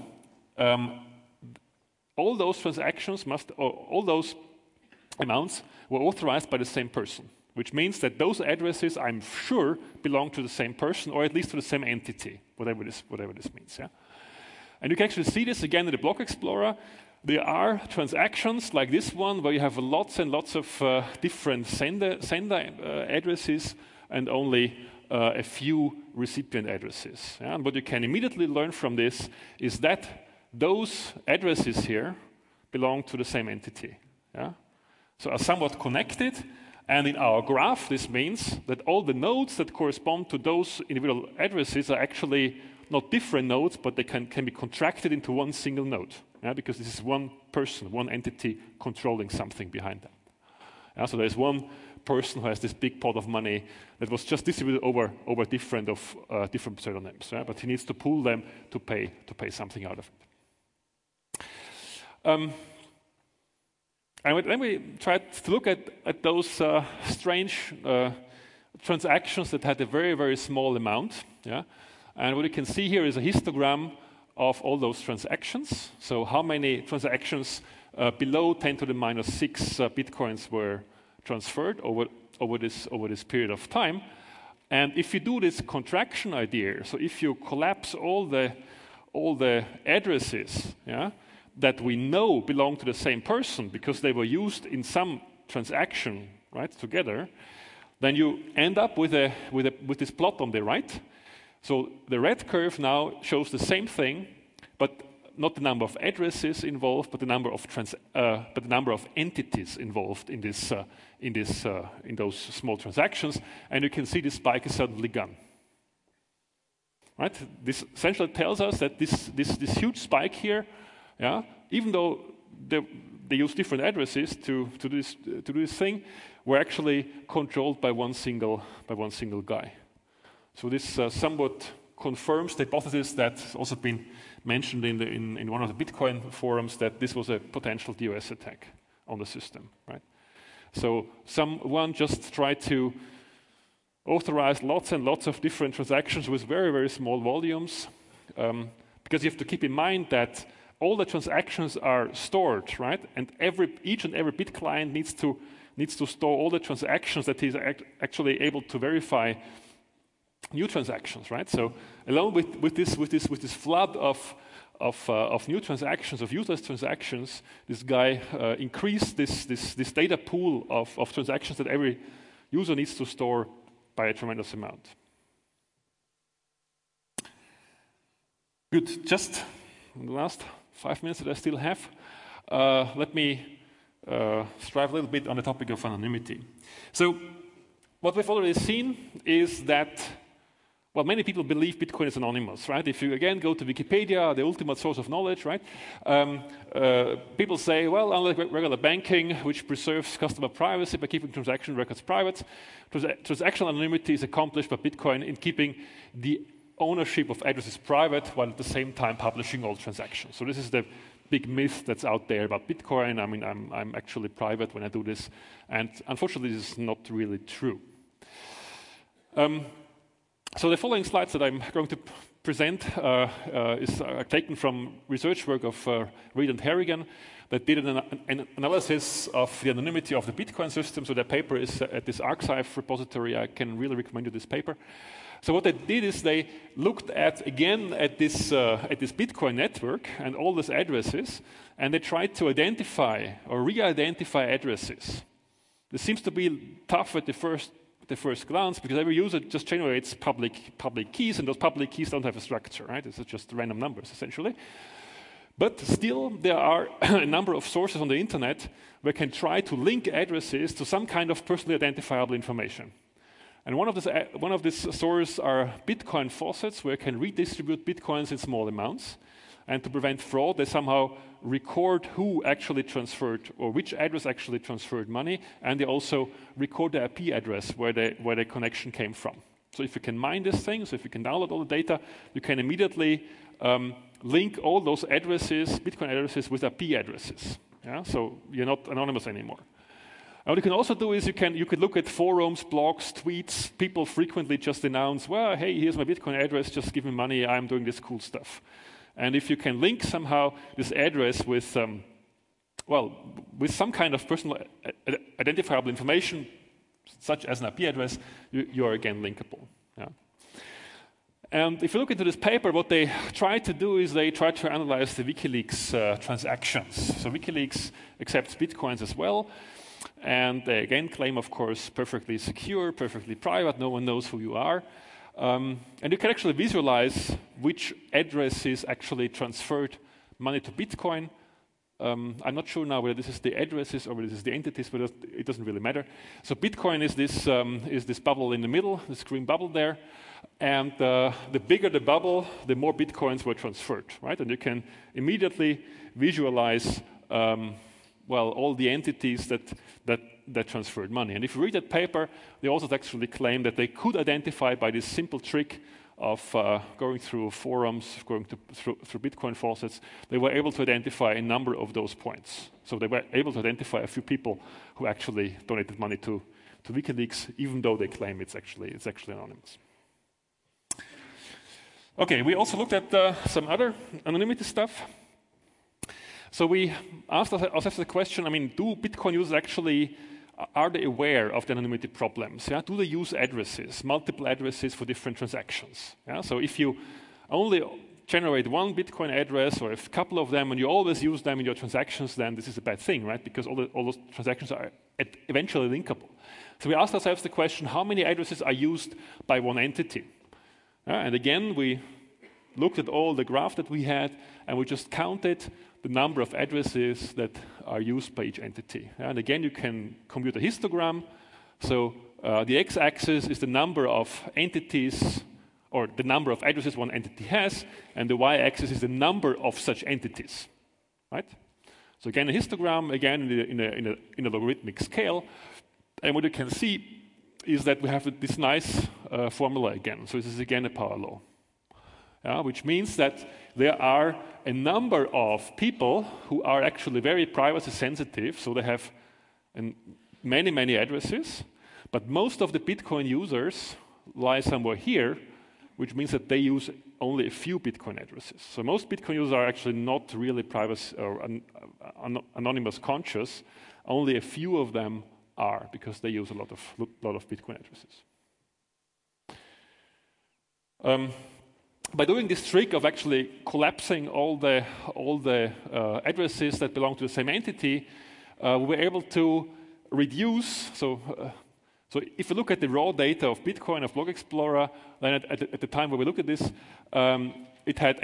all those transactions all those amounts were authorized by the same person, which means that those addresses, I'm sure, belong to the same person or at least to the same entity, whatever this means. Yeah. And you can actually see this again in the Block Explorer. There are transactions like this one where you have lots and lots of different sender addresses and only a few recipient addresses. Yeah? And what you can immediately learn from this is that those addresses here belong to the same entity. Yeah? so are somewhat connected. And in our graph, this means that all the nodes that correspond to those individual addresses are actually not different nodes, but they can be contracted into one single node, because this is one person, one entity controlling something behind that. So there's one person who has this big pot of money that was just distributed over different pseudonyms, but he needs to pool them to pay something out of it. And then we tried to look at those strange transactions that had a very, very small amount. And what you can see here is a histogram of all those transactions. So how many transactions below 10 to the minus 6 bitcoins were transferred over this period of time. And if you do this contraction idea, so if you collapse all the addresses, that we know belong to the same person because they were used in some transaction, together, then you end up with this plot on the right. So the red curve now shows the same thing, but not the number of addresses involved, but the number of entities involved in those small transactions, and you can see this spike is suddenly gone. This essentially tells us that this huge spike here, even though they use different addresses to do this thing, were actually controlled by one single guy. So this somewhat confirms the hypothesis that's also been mentioned in one of the Bitcoin forums, that this was a potential DOS attack on the system. So someone just tried to authorize lots and lots of different transactions with very, very small volumes, because you have to keep in mind that all the transactions are stored, and each and every Bit client needs to store all the transactions that he's actually able to verify new transactions, So along with this flood of new transactions, of useless transactions, this guy increased this data pool of transactions that every user needs to store by a tremendous amount. Good. Just in the last 5 minutes that I still have, let me strive a little bit on the topic of anonymity. So what we've already seen is that, well, many people believe Bitcoin is anonymous, If you, again, go to Wikipedia, the ultimate source of knowledge, people say, well, unlike regular banking, which preserves customer privacy by keeping transaction records private, transactional anonymity is accomplished by Bitcoin in keeping the ownership of addresses private, while at the same time publishing all transactions. So this is the big myth that's out there about Bitcoin. I mean, I'm actually private when I do this, and unfortunately, this is not really true. So the following slides that I'm going to present are taken from research work of Reed and Harrigan that did an analysis of the anonymity of the Bitcoin system. So their paper is at this arXiv repository. I can really recommend you this paper. So what they did is they looked at this Bitcoin network and all these addresses, and they tried to identify or re-identify addresses. This seems to be tough at the first glance, because every user just generates public keys, and those public keys don't have a structure, It's just random numbers, essentially. But still, there are a number of sources on the internet where can try to link addresses to some kind of personally identifiable information. And one of these sources are Bitcoin faucets, where you can redistribute Bitcoins in small amounts. And to prevent fraud, they somehow record who actually transferred, or which address actually transferred money, and they also record the IP address where the connection came from. So if you can mine this thing, so if you can download all the data, you can immediately link all those addresses, Bitcoin addresses, with IP addresses. So you're not anonymous anymore. And what you can also do is you could look at forums, blogs, tweets. People frequently just announce, well, hey, here's my Bitcoin address, just give me money, I'm doing this cool stuff. And if you can link somehow this address with some kind of personal identifiable information, such as an IP address, you are again linkable. And if you look into this paper, what they try to do is they try to analyze the WikiLeaks transactions. So WikiLeaks accepts Bitcoins as well. And they again claim, of course, perfectly secure, perfectly private, no one knows who you are. And you can actually visualize which addresses actually transferred money to Bitcoin I'm not sure now whether this is the addresses or whether this is the entities, but it doesn't really matter. So Bitcoin is this bubble in the middle, this green bubble there. And the bigger the bubble, the more Bitcoins were transferred, right? And you can immediately visualize, all the entities that transferred money. And if you read that paper, the authors actually claim that they could identify by this simple trick of going through forums, going through Bitcoin faucets, they were able to identify a number of those points. So they were able to identify a few people who actually donated money to WikiLeaks, even though they claim it's actually anonymous. Okay, we also looked at some other anonymity stuff. So we asked ourselves the question, do Bitcoin users actually, are they aware of the anonymity problems? Yeah? Do they use addresses, multiple addresses for different transactions? Yeah? So if you only generate one Bitcoin address or a couple of them and you always use them in your transactions, then this is a bad thing, right? Because all those transactions are eventually linkable. So we asked ourselves the question, how many addresses are used by one entity? And again, we looked at all the graph that we had and we just counted the number of addresses that are used by each entity. And again, you can compute a histogram. So the x-axis is the number of entities, or the number of addresses one entity has, and the y-axis is the number of such entities, right? So again, a histogram, again, in a logarithmic scale. And what you can see is that we have this nice formula again. So this is again a power law. Which means that there are a number of people who are actually very privacy sensitive, so they have many, many addresses, but most of the Bitcoin users lie somewhere here, which means that they use only a few Bitcoin addresses. So most Bitcoin users are actually not really privacy or anonymous conscious. Only a few of them are, because they use a lot of Bitcoin addresses. By doing this trick of actually collapsing all the addresses that belong to the same entity, we were able to reduce. So if you look at the raw data of Bitcoin, of Block Explorer, then at the time when we looked at this, it had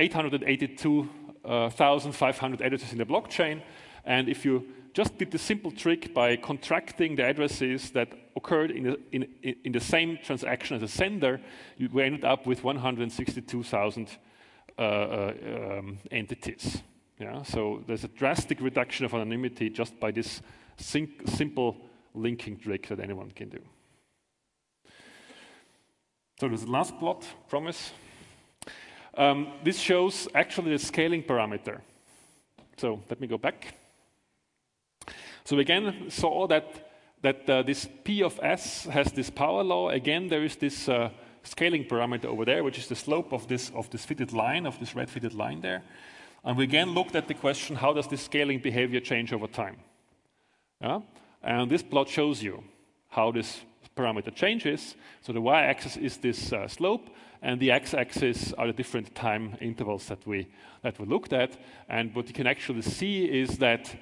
882,500 addresses in the blockchain. And if you just did the simple trick by contracting the addresses that occurred in the same transaction as a sender, we ended up with 162,000 entities. Yeah? So there's a drastic reduction of anonymity just by this simple linking trick that anyone can do. So there's the last plot, promise. This shows actually the scaling parameter. So let me go back. So we again saw that this P of S has this power law. Again, there is this scaling parameter over there, which is the slope of this fitted line, of this red fitted line there. And we again looked at the question, how does this scaling behavior change over time? Yeah? And this plot shows you how this parameter changes. So the y-axis is this slope, and the x-axis are the different time intervals that we looked at. And what you can actually see is that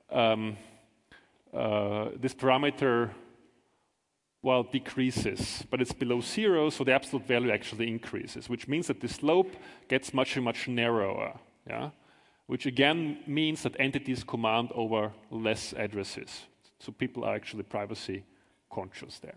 this parameter, decreases, but it's below zero, so the absolute value actually increases, which means that the slope gets much, much narrower, yeah? Which again means that entities command over less addresses. So people are actually privacy conscious there.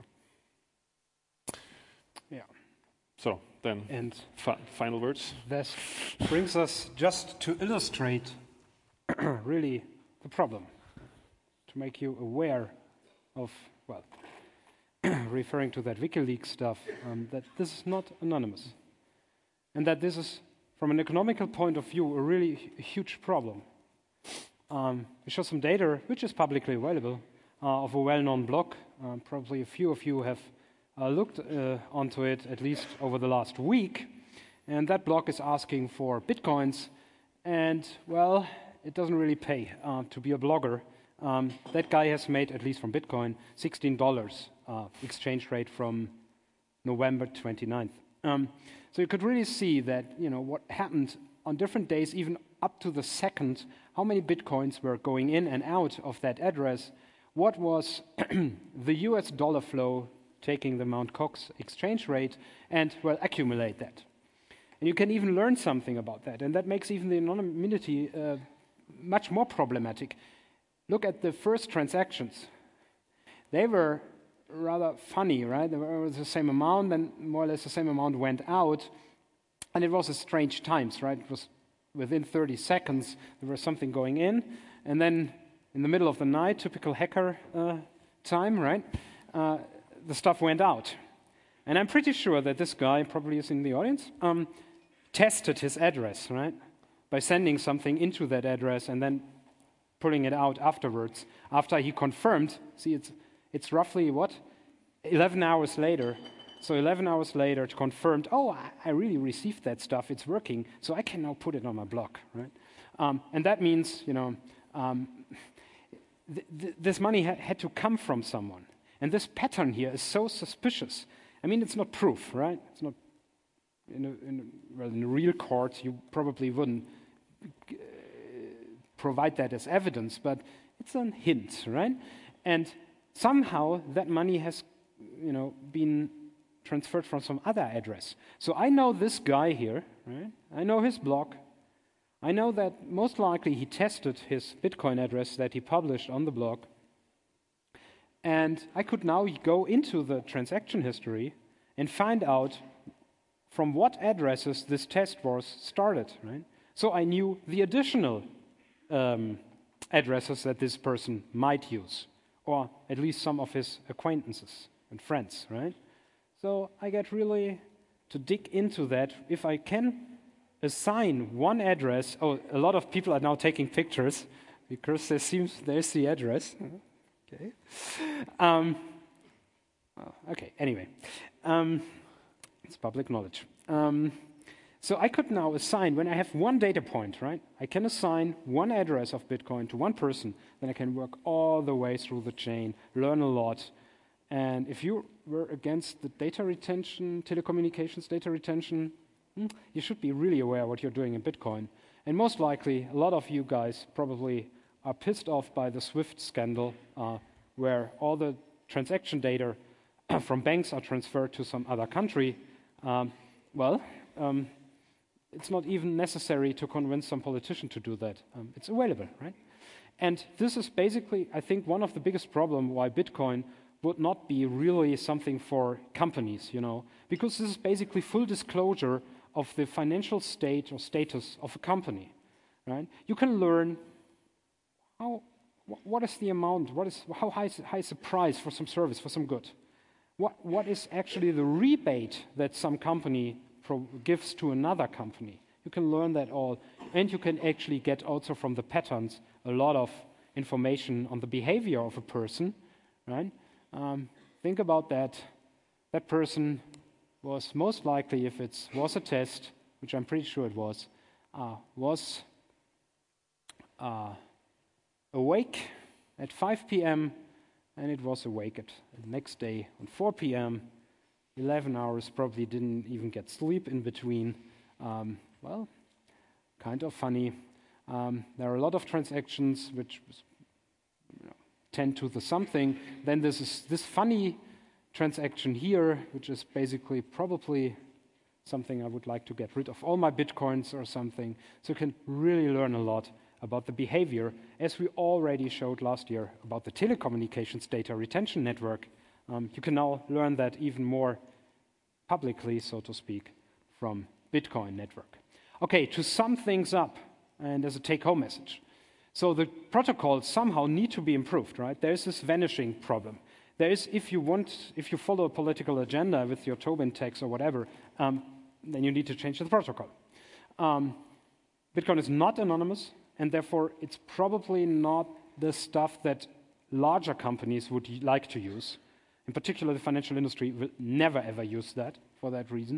Yeah. So then, final words. This brings us just to illustrate really the problem, to make you aware of, referring to that WikiLeaks stuff, that this is not anonymous. And that this is, from an economical point of view, a really huge problem. We show some data, which is publicly available, of a well-known blog. Probably a few of you have looked onto it, at least over the last week. And that blog is asking for Bitcoins. And, it doesn't really pay to be a blogger. That guy has made, at least from Bitcoin, $16 exchange rate from November 29th. So you could really see that, what happened on different days, even up to the second, how many Bitcoins were going in and out of that address, what was the US dollar flow taking the Mt. Gox exchange rate, and, accumulate that. And you can even learn something about that, and that makes even the anonymity much more problematic. Look at the first transactions. They were rather funny, right? There was the same amount, and more or less the same amount went out. And it was a strange times, right? It was within 30 seconds, there was something going in. And then in the middle of the night, typical hacker time, right? The stuff went out. And I'm pretty sure that this guy, probably is in the audience, tested his address, right? By sending something into that address and then pulling it out afterwards. After he confirmed, see, it's roughly what? 11 hours later. So 11 hours later, it confirmed, oh, I really received that stuff, it's working, so I can now put it on my blog, right? And that means, you know, this money had to come from someone. And this pattern here is so suspicious. I mean, it's not proof, right? It's not, in a real court, you probably wouldn't provide that as evidence, but it's a hint, right? And somehow that money has, you know, been transferred from some other address. So I know this guy here, right? I know his blog. I know that most likely he tested his Bitcoin address that he published on the blog. And I could now go into the transaction history and find out from what addresses this test was started, right? So I knew the additional addresses that this person might use, or at least some of his acquaintances and friends, right? So I get really to dig into that. If I can assign one address, oh, a lot of people are now taking pictures because there's the address. Okay. Okay, anyway. It's public knowledge. So I could now assign, when I have one data point, right? I can assign one address of Bitcoin to one person, then I can work all the way through the chain, learn a lot. And if you were against the data retention, telecommunications data retention, you should be really aware what you're doing in Bitcoin. And most likely, a lot of you guys probably are pissed off by the SWIFT scandal, where all the transaction data from banks are transferred to some other country. It's not even necessary to convince some politician to do that. It's available, right? And this is basically, I think, one of the biggest problems why Bitcoin would not be really something for companies, you know, because this is basically full disclosure of the financial state or status of a company, right? You can learn what is the amount, how high is the price for some service, for some good? What is actually the rebate that some company gives to another company? You can learn that all, and you can actually get also from the patterns a lot of information on the behavior of a person, right? Think about that. That person was most likely, if it was a test, which I'm pretty sure it was awake at 5 p.m. and it was awake at the next day on 4 p.m. 11 hours, probably didn't even get sleep in between. Well, kind of funny. There are a lot of transactions which 10 to the something. Then this funny transaction here, which is basically probably something I would like to get rid of all my Bitcoins or something. So you can really learn a lot about the behavior, as we already showed last year about the telecommunications data retention network. You can now learn that even more publicly, so to speak, from Bitcoin network. Okay, to sum things up, and as a take-home message. So the protocols somehow need to be improved, right? There's this vanishing problem. There is, if you follow a political agenda with your Tobin tax or whatever, then you need to change the protocol. Bitcoin is not anonymous, and therefore it's probably not the stuff that larger companies would like to use. In particular, the financial industry will never ever use that for that reason.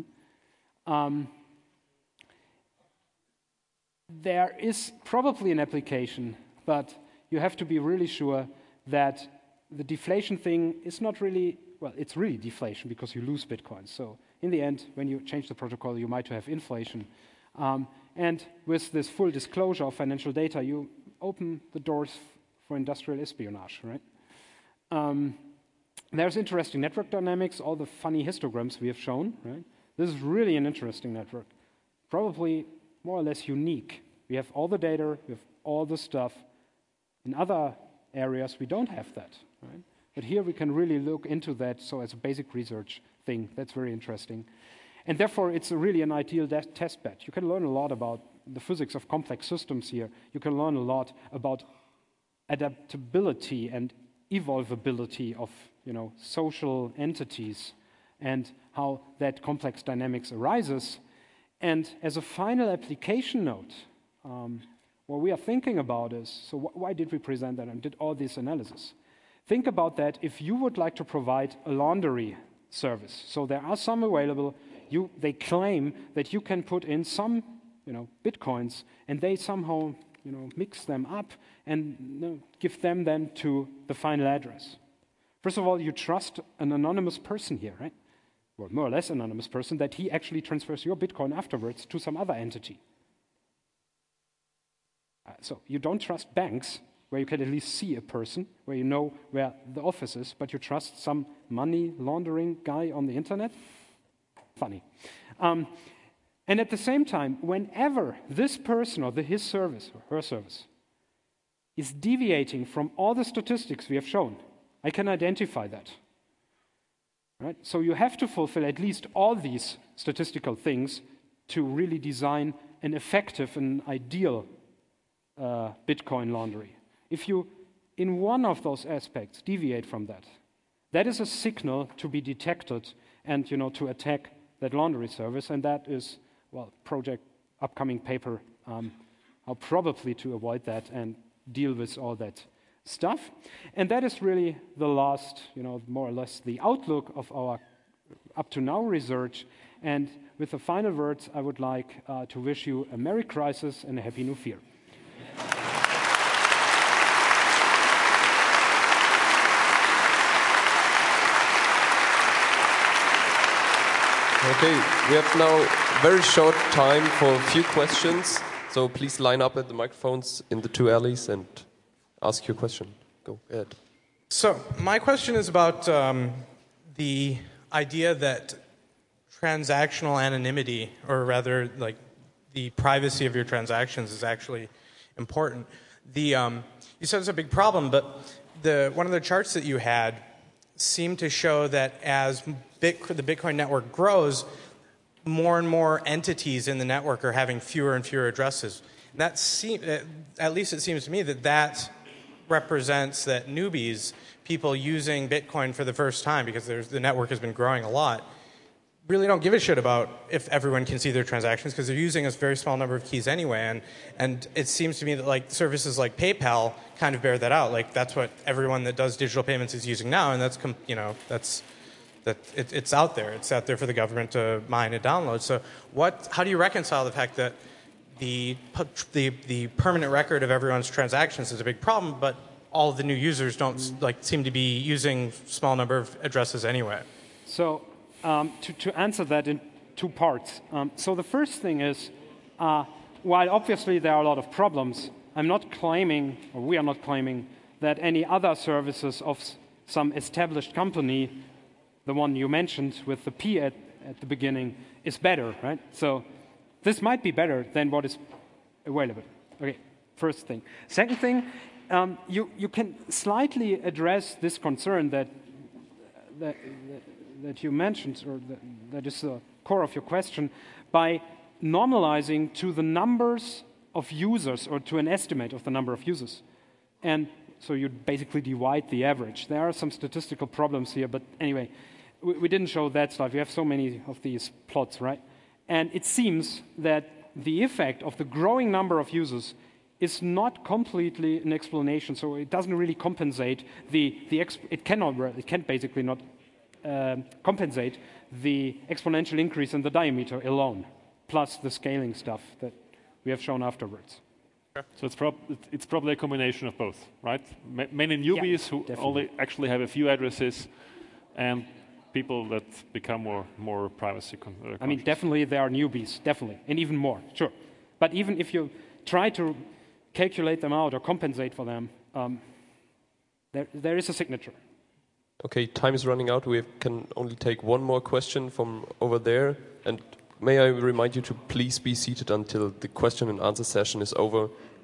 There is probably an application, but you have to be really sure that the deflation thing is not really, well, it's really deflation because you lose Bitcoin. So in the end, when you change the protocol, you might have inflation. And with this full disclosure of financial data, you open the doors for industrial espionage, right? There's interesting network dynamics, all the funny histograms we have shown, right? This is really an interesting network, probably more or less unique. We have all the data, we have all the stuff. In other areas, we don't have that, right? But here we can really look into that, so as a basic research thing, that's very interesting. And therefore, it's really an ideal test bed. You can learn a lot about the physics of complex systems here. You can learn a lot about adaptability and evolvability of social entities and how that complex dynamics arises. And as a final application note, what we are thinking about is, so why did we present that and did all this analysis? Think about that if you would like to provide a laundry service. So there are some available. They claim that you can put in some bitcoins, and they somehow mix them up and give them then to the final address. First of all, you trust an anonymous person here, right? Well, more or less anonymous person, that he actually transfers your Bitcoin afterwards to some other entity. So you don't trust banks, where you can at least see a person, where you know where the office is, but you trust some money laundering guy on the internet? Funny. And at the same time, whenever this person or his service or her service is deviating from all the statistics we have shown, I can identify that. Right? So you have to fulfill at least all these statistical things to really design an effective and ideal Bitcoin laundry. If you, in one of those aspects, deviate from that, that is a signal to be detected and to attack that laundry service, and that is, well, project upcoming paper, how probably to avoid that and deal with all that stuff. And that is really the last, more or less the outlook of our up to now research. And with the final words, I would like to wish you a Merry Crisis and a Happy New Year. Okay, we have now very short time for a few questions, so please line up at the microphones in the two alleys and ask your question. Go ahead. So my question is about the idea that transactional anonymity, or rather like the privacy of your transactions, is actually important. You said it's a big problem, but one of the charts that you had seemed to show that as the Bitcoin network grows, more and more entities in the network are having fewer and fewer addresses. And at least it seems to me that represents that newbies, people using Bitcoin for the first time, because the network has been growing a lot, really don't give a shit about if everyone can see their transactions, because they're using a very small number of keys anyway. And it seems to me that like services like PayPal kind of bear that out. Like that's what everyone that does digital payments is using now, and it's out there. It's out there for the government to mine and download. So how do you reconcile the fact that the permanent record of everyone's transactions is a big problem, but all of the new users don't seem to be using small number of addresses anyway? So to answer that in two parts. So the first thing is, while obviously there are a lot of problems, I'm not claiming, or we are not claiming, that any other services of some established company, the one you mentioned with the P at the beginning, is better, right? So this might be better than what is available. Okay, first thing. Second thing, you can slightly address this concern that you mentioned, or that is the core of your question, by normalizing to the numbers of users, or to an estimate of the number of users. And so you basically divide the average. There are some statistical problems here, but anyway, we didn't show that slide. We have so many of these plots, right? And it seems that the effect of the growing number of users is not completely an explanation. So it doesn't really compensate it can basically not compensate the exponential increase in the diameter alone, plus the scaling stuff that we have shown afterwards. So it's probably a combination of both, right? Many newbies who definitely only actually have a few addresses, and people that become more privacy conscious. I mean, definitely there are newbies, definitely, and even more, sure. But even if you try to calculate them out or compensate for them, there is a signature. Okay, time is running out. We can only take one more question from over there. And may I remind you to please be seated until the question and answer session is over,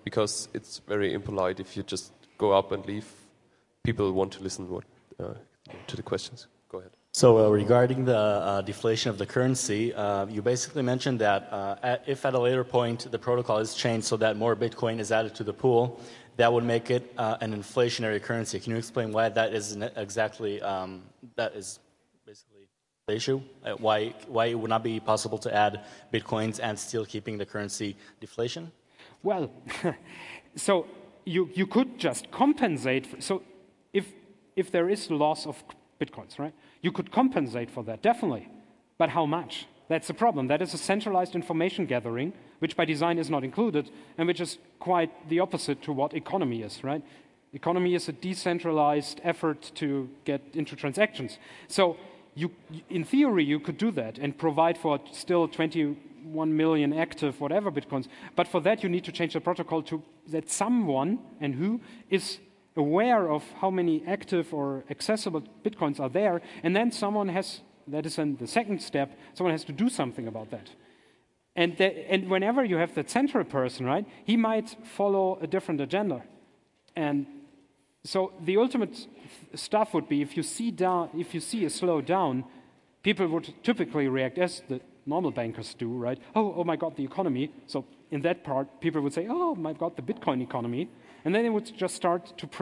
because it's very impolite if you just go up and leave. People want to listen to the questions. Go ahead. So regarding the deflation of the currency, you basically mentioned that if at a later point the protocol is changed so that more Bitcoin is added to the pool, that would make it an inflationary currency. Can you explain why that is exactly, that is basically the issue? Why it would not be possible to add Bitcoins and still keeping the currency deflation? Well, so you could just compensate. So if there is loss of Bitcoins, right? You could compensate for that, definitely. But how much? That's the problem. That is a centralized information gathering, which by design is not included, and which is quite the opposite to what economy is, right? Economy is a decentralized effort to get into transactions. So in theory, you could do that and provide for still 21 million active whatever Bitcoins. But for that, you need to change the protocol to that someone, and who, is aware of how many active or accessible Bitcoins are there, and then someone has, that is in the second step, someone has to do something about that. And whenever you have that central person, right, he might follow a different agenda. And so the ultimate stuff would be if you see a slowdown, people would typically react as the normal bankers do, right? Oh my God, the economy. So in that part, people would say, oh my God, the Bitcoin economy. And then they would just start to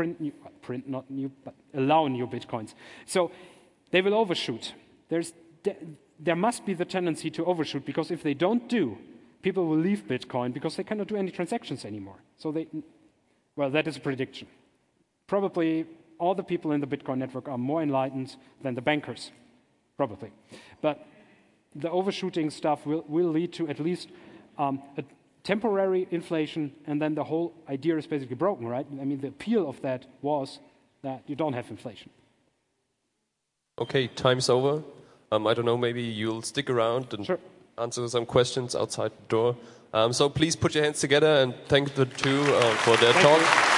allow new Bitcoins. So they will overshoot. There must be the tendency to overshoot, because if they don't do, people will leave Bitcoin because they cannot do any transactions anymore. So that is a prediction. Probably all the people in the Bitcoin network are more enlightened than the bankers, probably. But the overshooting stuff will lead to at least a temporary inflation, and then the whole idea is basically broken, right? I mean, the appeal of that was that you don't have inflation. Okay, time's over. I don't know, maybe you'll stick around and answer some questions outside the door. So please put your hands together and thank the two for their talk.